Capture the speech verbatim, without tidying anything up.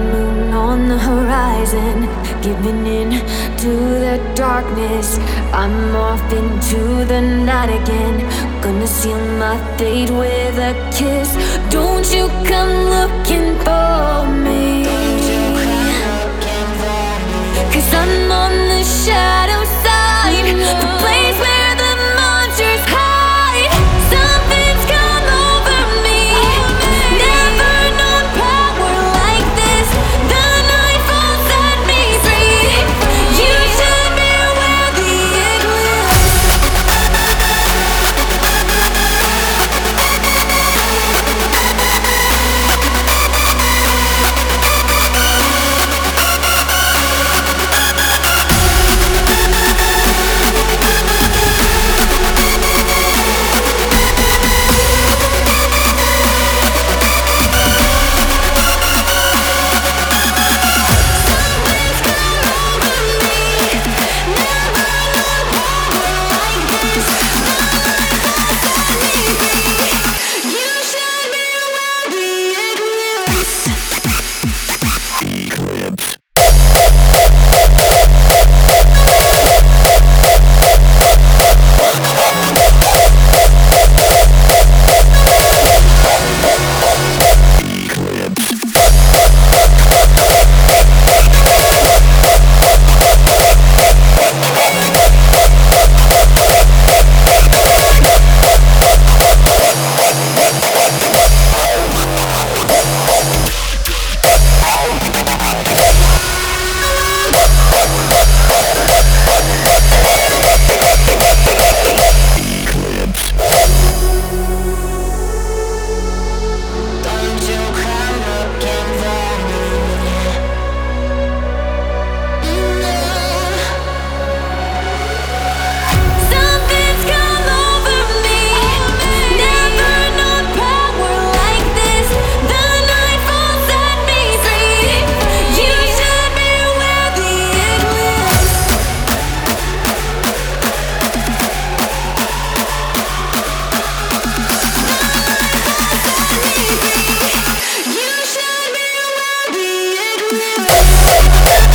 moon on the horizon, giving in to the darkness. I'm off into the night again, gonna seal my fate with a kiss. Don't you come looking for me, 'cause I'm on the shadow side, the place where the monsters hide. Something's come over me, never known power like this. The nightfall set me free. You should beware the eclipse. You should beware the eclipse.